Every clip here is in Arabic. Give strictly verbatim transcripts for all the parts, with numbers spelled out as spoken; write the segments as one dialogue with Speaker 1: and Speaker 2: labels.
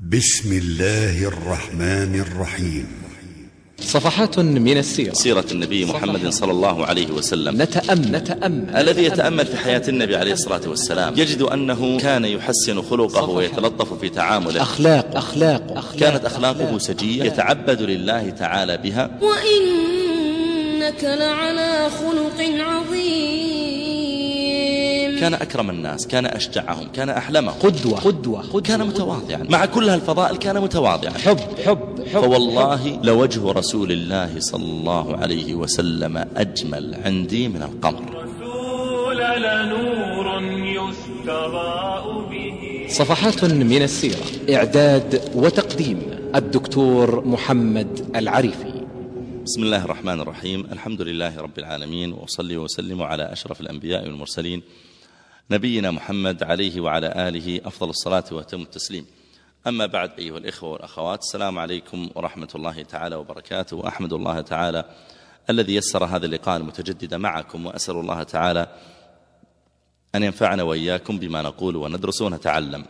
Speaker 1: بسم الله الرحمن الرحيم.
Speaker 2: صفحات من السيرة،
Speaker 3: سيرة النبي محمد صلى الله عليه وسلم.
Speaker 2: نتأمل, نتأمل
Speaker 3: الذي يتأمل في حياة النبي عليه الصلاة والسلام يجد أنه كان يحسن خلقه ويتلطف في تعامله.
Speaker 2: أخلاق أخلاق, أخلاق
Speaker 3: كانت أخلاقه سجية يتعبد لله تعالى بها.
Speaker 4: وإنك لعلى خلق عظيم.
Speaker 3: كان أكرم الناس، كان أشجعهم، كان أحلمهم،
Speaker 2: قدوة قدوة, قدوة
Speaker 3: كان متواضعا. مع كل هالفضائل كان متواضعا.
Speaker 2: حب حب, حب
Speaker 3: فوالله لوجه رسول الله صلى الله عليه وسلم أجمل عندي من القمر.
Speaker 5: رسول لنور يستضاء به.
Speaker 2: صفحات من السيرة، إعداد وتقديم الدكتور محمد العريفي.
Speaker 3: بسم الله الرحمن الرحيم. الحمد لله رب العالمين، وأصلي وسلم على أشرف الأنبياء والمرسلين نبينا محمد عليه وعلى آله أفضل الصلاة وأتم التسليم. أما بعد، أيها الإخوة والأخوات، السلام عليكم ورحمة الله تعالى وبركاته. وأحمد الله تعالى الذي يسر هذا اللقاء المتجدد معكم، وأسأل الله تعالى أن ينفعنا وإياكم بما نقول وندرس ونتعلم.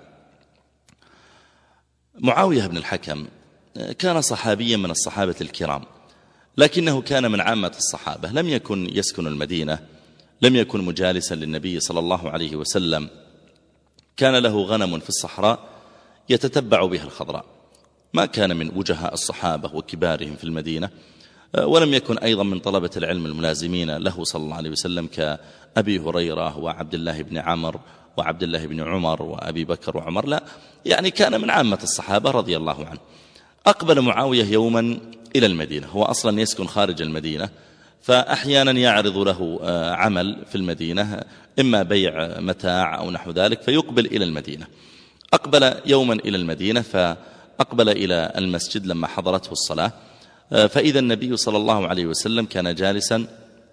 Speaker 3: معاوية بن الحكم كان صحابيا من الصحابة الكرام، لكنه كان من عامة الصحابة، لم يكن يسكن المدينة، لم يكن مجالسا للنبي صلى الله عليه وسلم. كان له غنم في الصحراء يتتبع بها الخضراء، ما كان من وجهاء الصحابة وكبارهم في المدينة، ولم يكن أيضا من طلبة العلم الملازمين له صلى الله عليه وسلم كأبي هريرة وعبد الله بن عمر وعبد الله بن عمر وأبي بكر وعمر، لا، يعني كان من عامة الصحابة رضي الله عنه. أقبل معاوية يوما إلى المدينة، هو أصلا يسكن خارج المدينة، فأحيانا يعرض له عمل في المدينة، إما بيع متاع أو نحو ذلك، فيقبل إلى المدينة. أقبل يوما إلى المدينة، فأقبل إلى المسجد لما حضرته الصلاة، فإذا النبي صلى الله عليه وسلم كان جالسا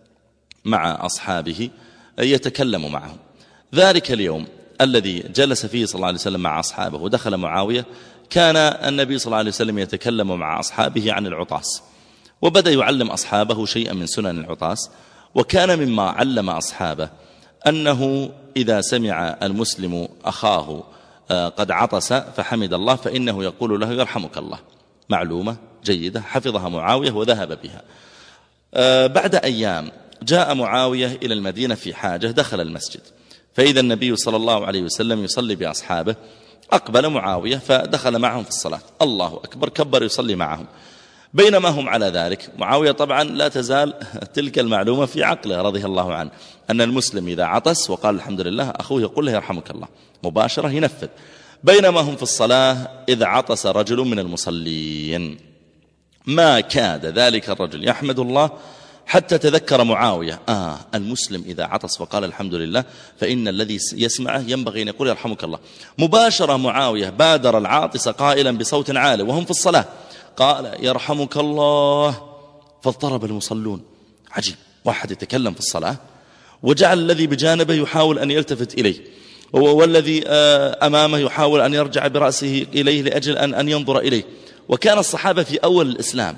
Speaker 3: مع أصحابه يتكلم معهم. ذلك اليوم الذي جلس فيه صلى الله عليه وسلم مع أصحابه ودخل معاوية، كان النبي صلى الله عليه وسلم يتكلم مع أصحابه عن العطاس، وبدأ يعلم أصحابه شيئا من سنن العطاس. وكان مما علم أصحابه أنه إذا سمع المسلم أخاه قد عطس فحمد الله، فإنه يقول له يرحمك الله. معلومة جيدة حفظها معاوية وذهب بها. بعد أيام جاء معاوية إلى المدينة في حاجة، دخل المسجد، فإذا النبي صلى الله عليه وسلم يصلي بأصحابه. أقبل معاوية فدخل معهم في الصلاة، الله أكبر، كبر يصلي معهم. بينما هم على ذلك، معاوية طبعا لا تزال تلك المعلومة في عقله رضي الله عنه، أن المسلم إذا عطس وقال الحمد لله، أخوه يقول له يرحمك الله، مباشرة ينفذ. بينما هم في الصلاة إذ عطس رجل من المصلين، ما كاد ذلك الرجل يحمد الله حتى تذكر معاوية آه المسلم إذا عطس وقال الحمد لله فإن الذي يسمعه ينبغي أن يقول يرحمك الله. مباشرة معاوية بادر العاطس قائلا بصوت عالي وهم في الصلاة، قال يرحمك الله، فاضطرب المصلون. عجيب، واحد يتكلم في الصلاة وجعل الذي بجانبه يحاول أن يلتفت إليه، والذي أمامه يحاول أن يرجع برأسه إليه لأجل أن أن ينظر إليه. وكان الصحابة في أول الإسلام،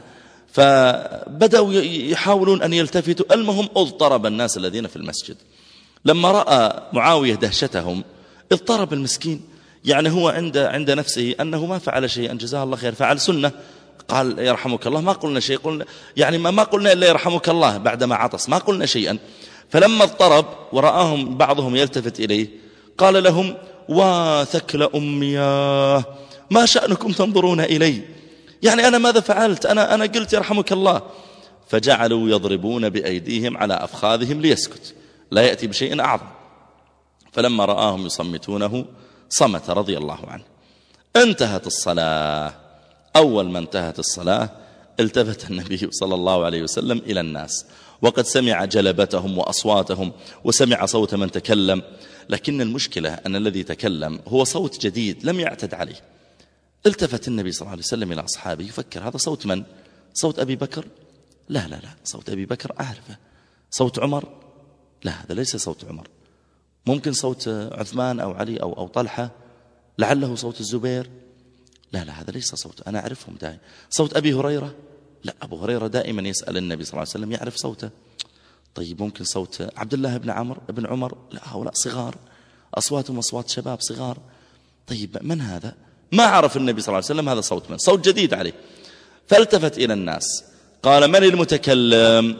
Speaker 3: فبدأوا يحاولون أن يلتفتوا. المهم اضطرب الناس الذين في المسجد. لما رأى معاوية دهشتهم اضطرب المسكين، يعني هو عند عند نفسه أنه ما فعل شيئا، جزاه الله خير، فعل سنة، قال يرحمك الله، ما قلنا شيء، قلنا يعني ما, ما قلنا إلا يرحمك الله بعدما عطس، ما قلنا شيئا. فلما اضطرب ورآهم بعضهم يلتفت إليه قال لهم وثكل أمياه، ما شأنكم تنظرون إلي؟ يعني أنا ماذا فعلت؟ أنا, أنا قلت يرحمك الله. فجعلوا يضربون بأيديهم على أفخاذهم ليسكت، لا يأتي بشيء أعظم. فلما رآهم يصمتونه صمت رضي الله عنه. انتهت الصلاة. أول ما انتهت الصلاة التفت النبي صلى الله عليه وسلم إلى الناس، وقد سمع جلبتهم وأصواتهم وسمع صوت من تكلم، لكن المشكلة أن الذي تكلم هو صوت جديد لم يعتد عليه. التفت النبي صلى الله عليه وسلم إلى أصحابه يفكر، هذا صوت من؟ صوت أبي بكر؟ لا لا لا، صوت أبي بكر أعرفه. صوت عمر؟ لا، هذا ليس صوت عمر. ممكن صوت عثمان أو علي أو, أو طلحة، لعله صوت الزبير. لا لا، هذا ليس صوت، أنا أعرفهم دائما. صوت أبي هريرة؟ لا، أبو هريرة دائما يسأل النبي صلى الله عليه وسلم يعرف صوته. طيب ممكن صوت عبد الله بن عمر بن عمر؟ لا، هؤلاء صغار، أصواتهم أصوات شباب صغار. طيب من هذا؟ ما عرف النبي صلى الله عليه وسلم هذا صوت من، صوت جديد عليه. فالتفت إلى الناس قال: من المتكلم؟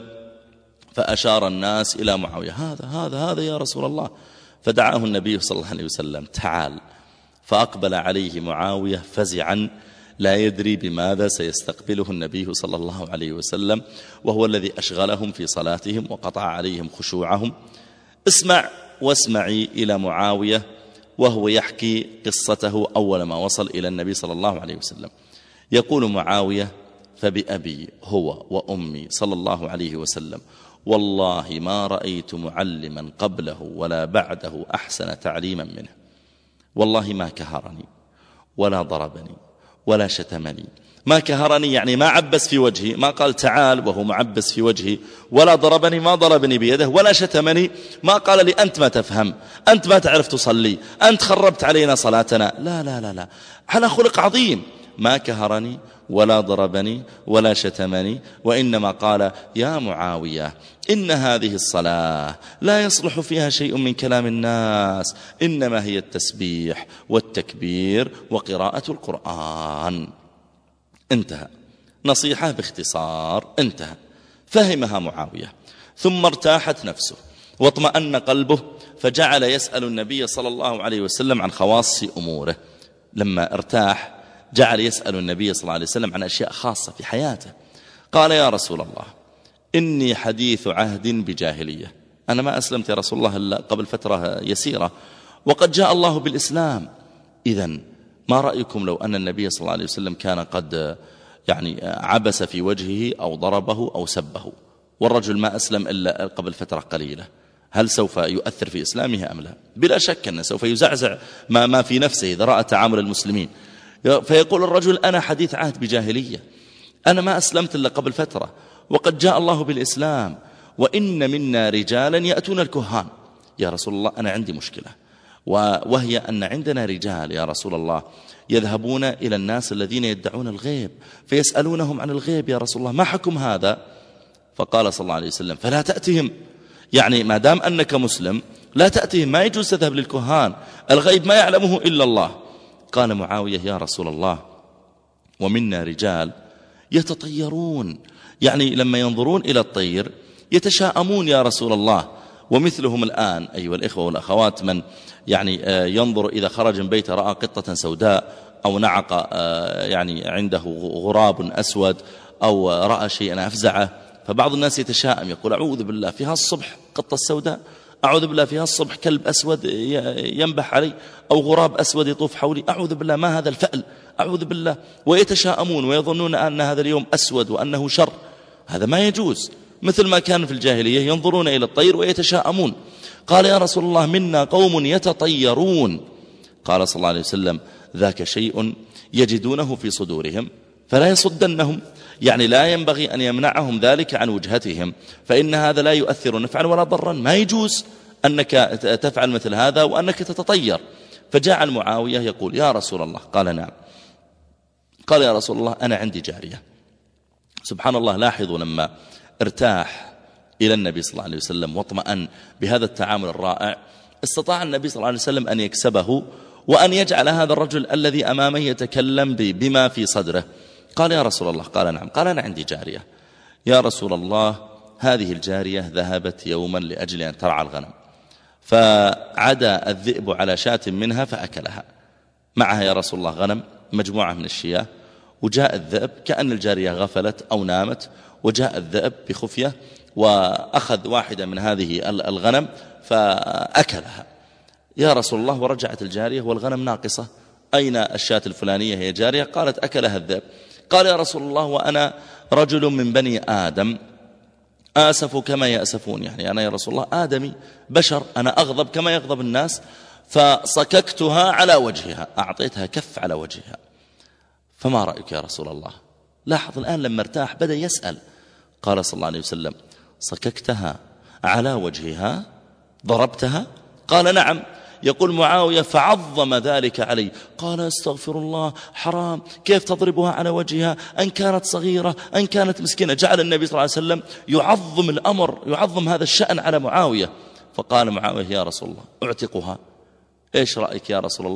Speaker 3: فأشار الناس إلى معاوية: هذا هذا هذا يا رسول الله. فدعاه النبي صلى الله عليه وسلم: تعال. فأقبل عليه معاوية فزعا لا يدري بماذا سيستقبله النبي صلى الله عليه وسلم، وهو الذي أشغلهم في صلاتهم وقطع عليهم خشوعهم. اسمع واسمعي إلى معاوية وهو يحكي قصته أول ما وصل إلى النبي صلى الله عليه وسلم. يقول معاوية: فبأبي هو وأمي صلى الله عليه وسلم والله ما رأيت معلما قبله ولا بعده أحسن تعليما منه. والله ما كهرني ولا ضربني ولا شتمني. ما كهرني يعني ما عبس في وجهي، ما قال تعال وهو معبس في وجهي، ولا ضربني ما ضربني بيده، ولا شتمني ما قال لي أنت ما تفهم، أنت ما تعرف تصلي، أنت خربت علينا صلاتنا. لا لا لا لا، على خلق عظيم. ما كهرني ولا ضربني ولا شتمني، وإنما قال: يا معاوية إن هذه الصلاة لا يصلح فيها شيء من كلام الناس، إنما هي التسبيح والتكبير وقراءة القرآن. انتهى. نصيحة باختصار، انتهى. فهمها معاوية، ثم ارتاحت نفسه واطمأن قلبه، فجعل يسأل النبي صلى الله عليه وسلم عن خواص أموره. لما ارتاح جعل يسأل النبي صلى الله عليه وسلم عن أشياء خاصة في حياته. قال: يا رسول الله إني حديث عهد بجاهلية، أنا ما أسلمت يا رسول الله إلا قبل فترة يسيرة، وقد جاء الله بالإسلام. إذن ما رأيكم لو أن النبي صلى الله عليه وسلم كان قد يعني عبس في وجهه أو ضربه أو سبه، والرجل ما أسلم إلا قبل فترة قليلة، هل سوف يؤثر في إسلامه أم لا؟ بلا شك أنه سوف يزعزع ما, ما في نفسه إذا رأى تعامل المسلمين. فيقول الرجل: أنا حديث عهد بجاهلية، أنا ما أسلمت إلا قبل فترة، وقد جاء الله بالإسلام، وإن منا رجالا يأتون الكهان. يا رسول الله أنا عندي مشكلة، وهي أن عندنا رجال يا رسول الله يذهبون إلى الناس الذين يدعون الغيب فيسألونهم عن الغيب يا رسول الله، ما حكم هذا؟ فقال صلى الله عليه وسلم: فلا تأتهم، يعني ما دام أنك مسلم لا تأتهم، ما يجوز تذهب للكهان، الغيب ما يعلمه إلا الله. قال معاوية: يا رسول الله ومنا رجال يتطيرون، يعني لما ينظرون إلى الطير يتشاءمون يا رسول الله، ومثلهم الآن أيها الإخوة والأخوات من يعني ينظر إذا خرج من بيته رأى قطة سوداء أو نعق يعني عنده غراب أسود أو رأى شيئا أفزعه، فبعض الناس يتشاءم يقول: أعوذ بالله فيها الصبح قطة سوداء، أعوذ بالله فيها الصبح كلب أسود ينبح علي أو غراب أسود يطوف حولي، أعوذ بالله ما هذا الفأل، أعوذ بالله، ويتشاءمون ويظنون أن هذا اليوم أسود وأنه شر. هذا ما يجوز، مثل ما كان في الجاهلية ينظرون إلى الطير ويتشاءمون. قال: يا رسول الله منا قوم يتطيرون. قال صلى الله عليه وسلم: ذاك شيء يجدونه في صدورهم فلا يصدنهم، يعني لا ينبغي أن يمنعهم ذلك عن وجهتهم، فإن هذا لا يؤثر نفعا ولا ضرا، ما يجوز أنك تفعل مثل هذا وأنك تتطير. فجاء معاوية يقول: يا رسول الله. قال: نعم. قال: يا رسول الله أنا عندي جارية. سبحان الله، لاحظوا لما ارتاح إلى النبي صلى الله عليه وسلم واطمأن بهذا التعامل الرائع، استطاع النبي صلى الله عليه وسلم أن يكسبه وأن يجعل هذا الرجل الذي أمامه يتكلم بما في صدره. قال: يا رسول الله. قال: نعم. قال: أنا عندي جارية. يا رسول الله هذه الجارية ذهبت يوما لأجل أن ترعى الغنم، فعدا الذئب على شاة منها فأكلها. معها يا رسول الله غنم مجموعة من الشياه، وجاء الذئب كأن الجارية غفلت أو نامت، وجاء الذئب بخفية وأخذ واحدة من هذه الغنم فأكلها. يا رسول الله ورجعت الجارية والغنم ناقصة، أين الشاة الفلانية هي جارية؟ قالت: أكلها الذئب. قال: يا رسول الله وأنا رجل من بني آدم آسف كما يأسفون، يعني أنا يا رسول الله آدمي بشر، أنا أغضب كما يغضب الناس، فصككتها على وجهها، أعطيتها كف على وجهها، فما رأيك يا رسول الله؟ لاحظ الآن لما ارتاح بدأ يسأل. قال صلى الله عليه وسلم: صككتها على وجهها؟ ضربتها؟ قال: نعم. يقول معاوية: فعظم ذلك علي، قال: استغفر الله، حرام، كيف تضربها على وجهها؟ أن كانت صغيرة أن كانت مسكينة. جعل النبي صلى الله عليه وسلم يعظم الأمر، يعظم هذا الشأن على معاوية. فقال معاوية: يا رسول الله أعتقها. إيش رأيك يا رسول الله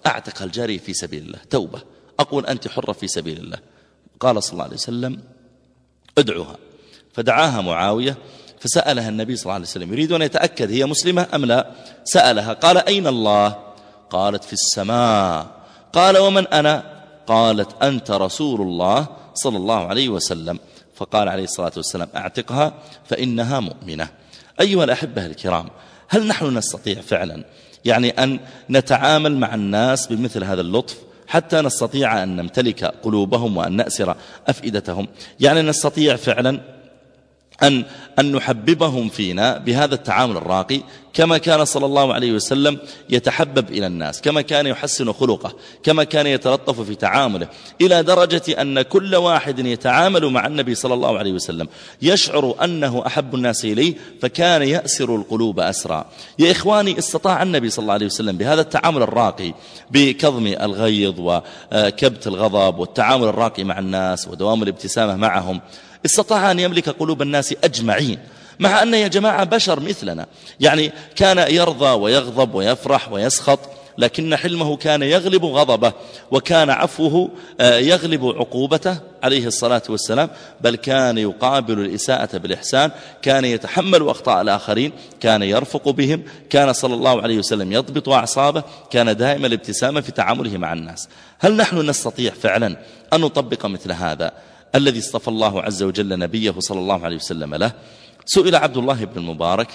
Speaker 3: أعتق الجارية في سبيل الله توبة، أقول أنت حرة في سبيل الله. قال صلى الله عليه وسلم ادعوها، فدعاها معاوية فسألها النبي صلى الله عليه وسلم يريد أن يتأكد هي مسلمة أم لا. سألها قال أين الله؟ قالت في السماء. قال ومن أنا؟ قالت أنت رسول الله صلى الله عليه وسلم. فقال عليه الصلاة والسلام أعتقها فإنها مؤمنة. أيها الأحبة الكرام، هل نحن نستطيع فعلا يعني أن نتعامل مع الناس بمثل هذا اللطف حتى نستطيع أن نمتلك قلوبهم وأن نأسر أفئدتهم؟ يعني نستطيع فعلا أن, أن نحببهم فينا بهذا التعامل الراقي كما كان صلى الله عليه وسلم يتحبب إلى الناس، كما كان يحسن خلقه، كما كان يتلطف في تعامله، إلى درجة أن كل واحد يتعامل مع النبي صلى الله عليه وسلم يشعر أنه أحب الناس إليه، فكان يأسر القلوب أسرا. يا إخواني، استطاع النبي صلى الله عليه وسلم بهذا التعامل الراقي بكظم الغيظ وكبت الغضب والتعامل الراقي مع الناس ودوام الابتسامة معهم، استطاع أن يملك قلوب الناس أجمعين، مع أن يا جماعة بشر مثلنا، يعني كان يرضى ويغضب ويفرح ويسخط، لكن حلمه كان يغلب غضبه، وكان عفوه يغلب عقوبته عليه الصلاة والسلام، بل كان يقابل الإساءة بالإحسان، كان يتحمل أخطاء الآخرين، كان يرفق بهم، كان صلى الله عليه وسلم يضبط أعصابه، كان دائم الابتسامة في تعامله مع الناس. هل نحن نستطيع فعلا أن نطبق مثل هذا الذي اصطفى الله عز وجل نبيه صلى الله عليه وسلم له؟ سئل عبد الله بن المبارك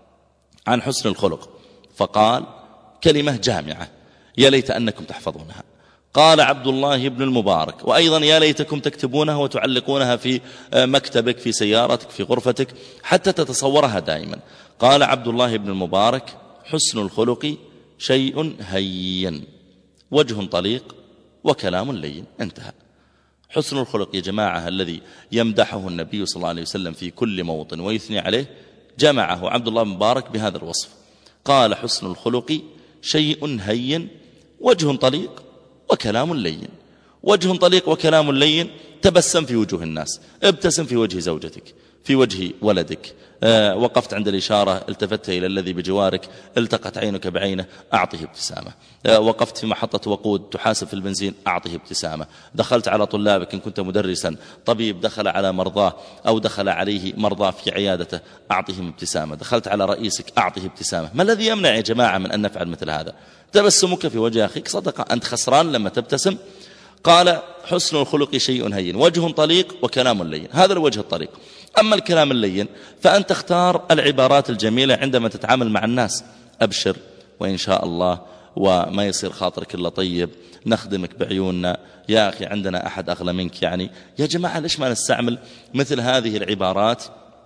Speaker 3: عن حسن الخلق فقال كلمة جامعة يا ليت أنكم تحفظونها. قال عبد الله بن المبارك وأيضا يا ليتكم تكتبونها وتعلقونها في مكتبك، في سيارتك، في غرفتك، حتى تتصورها دائما. قال عبد الله بن المبارك حسن الخلق شيء هين، وجه طليق، وكلام لين. انتهى. حسن الخلق يا جماعة الذي يمدحه النبي صلى الله عليه وسلم في كل موطن ويثني عليه، جمعه عبد الله بن مبارك بهذا الوصف. قال حسن الخلق شيء هين، وجه طليق، وكلام لين. وجه طليق وكلام لين، تبسم في وجوه الناس، ابتسم في وجه زوجتك، في وجه ولدك، آه وقفت عند الإشارة التفت إلى الذي بجوارك، التقت عينك بعينه، أعطه ابتسامة. آه وقفت في محطة وقود تحاسب في البنزين، أعطه ابتسامة. دخلت على طلابك إن كنت مدرسا، طبيب دخل على مرضاه أو دخل عليه مرضاه في عيادته، أعطهم ابتسامة. دخلت على رئيسك، أعطه ابتسامة. ما الذي يمنع يا جماعة من أن نفعل مثل هذا؟ تبسمك في وجه أخيك صدقة، أنت خسران لما تبتسم. قال حسن الخلق شيء هين، وجه طليق، وكلام لين. هذا الوجه الطليق. أما الكلام اللين فأن تختار العبارات الجميلة عندما تتعامل مع الناس. أبشر وإن شاء الله، وما يصير خاطرك إلا طيب، نخدمك بعيوننا، يا أخي عندنا أحد أغلى منك. يعني يا جماعة ليش ما نستعمل مثل هذه العبارات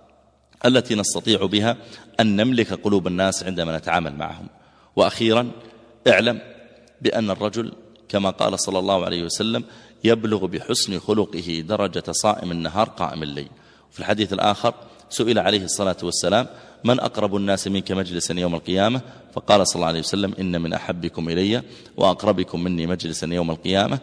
Speaker 3: التي نستطيع بها أن نملك قلوب الناس عندما نتعامل معهم؟ وأخيرا اعلم بأن الرجل كما قال صلى الله عليه وسلم يبلغ بحسن خلقه درجة صائم النهار قائم الليل. في الحديث الآخر سئل عليه الصلاة والسلام من أقرب الناس منك مجلسا يوم القيامة؟ فقال صلى الله عليه وسلم إن من أحبكم إلي وأقربكم مني مجلسا يوم القيامة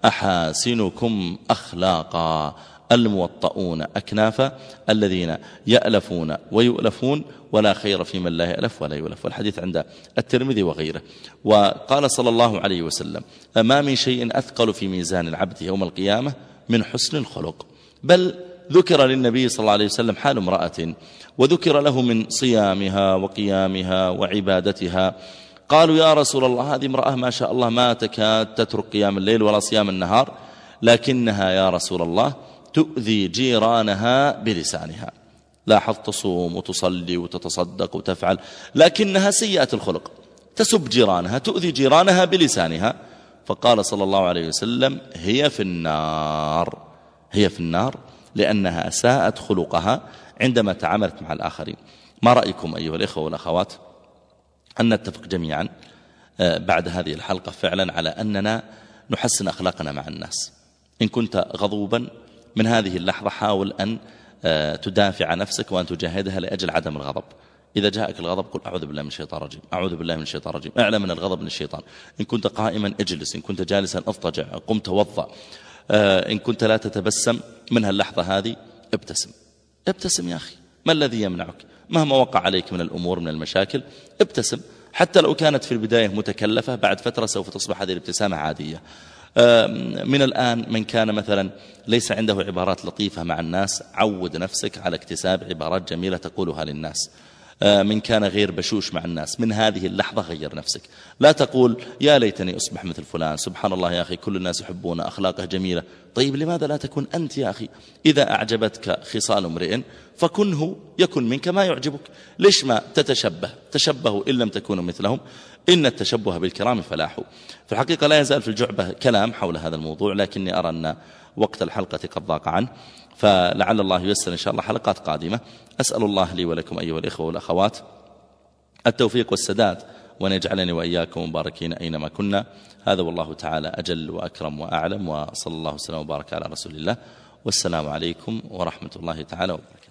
Speaker 3: أحاسنكم أخلاقا الموطؤون أكنافا الذين يألفون ويؤلفون ولا خير في من لا يألف ولا يؤلف. والحديث عند الترمذي وغيره. وقال صلى الله عليه وسلم ما من شيء أثقل في ميزان العبد يوم القيامة من حسن الخلق. بل ذكر للنبي صلى الله عليه وسلم حال امرأة، وذكر له من صيامها وقيامها وعبادتها. قالوا يا رسول الله هذه امرأة ما شاء الله ما تكاد تترك قيام الليل ولا صيام النهار، لكنها يا رسول الله تؤذي جيرانها بلسانها. لاحظ، تصوم وتصلي وتتصدق وتفعل، لكنها سيئة الخلق، تسب جيرانها، تؤذي جيرانها بلسانها. فقال صلى الله عليه وسلم هي في النار، هي في النار، لأنها أساءت خلقها عندما تعاملت مع الآخرين. ما رأيكم أيها الإخوة والأخوات أن نتفق جميعا بعد هذه الحلقة فعلا على أننا نحسن أخلاقنا مع الناس؟ إن كنت غضوبا من هذه اللحظة حاول أن تدافع نفسك وأن تجاهدها لأجل عدم الغضب. إذا جاءك الغضب قل أعوذ بالله من الشيطان الرجيم، أعوذ بالله من الشيطان الرجيم. اعلم من الغضب من الشيطان. إن كنت قائما اجلس، إن كنت جالسا اضطجع، قم توضأ. إن كنت لا تتبسم من هاللحظة هذه ابتسم. ابتسم يا أخي، ما الذي يمنعك؟ مهما وقع عليك من الأمور من المشاكل ابتسم، حتى لو كانت في البداية متكلفة، بعد فترة سوف تصبح هذه الابتسامة عادية. من الآن من كان مثلا ليس عنده عبارات لطيفة مع الناس، عود نفسك على اكتساب عبارات جميلة تقولها للناس. من كان غير بشوش مع الناس، من هذه اللحظة غير نفسك. لا تقول يا ليتني أصبح مثل فلان، سبحان الله يا أخي كل الناس يحبون أخلاقه جميلة. طيب لماذا لا تكون أنت يا أخي؟ إذا أعجبتك خصال امرئ فكنه يكن منك ما يعجبك. ليش ما تتشبه؟ تشبهوا إن لم تكونوا مثلهم، إن التشبه بالكرام فلاح. في الحقيقة لا يزال في الجعبة كلام حول هذا الموضوع، لكني أرى أن وقت الحلقة قد ضاق عنه، فلعل الله ييسر إن شاء الله حلقات قادمة. أسأل الله لي ولكم أيها الإخوة والأخوات التوفيق والسداد، وأن يجعلني وإياكم مباركين أينما كنا. هذا والله تعالى أجل وأكرم وأعلم، وصلى الله وسلم وبارك على رسول الله، والسلام عليكم ورحمة الله تعالى وبركاته.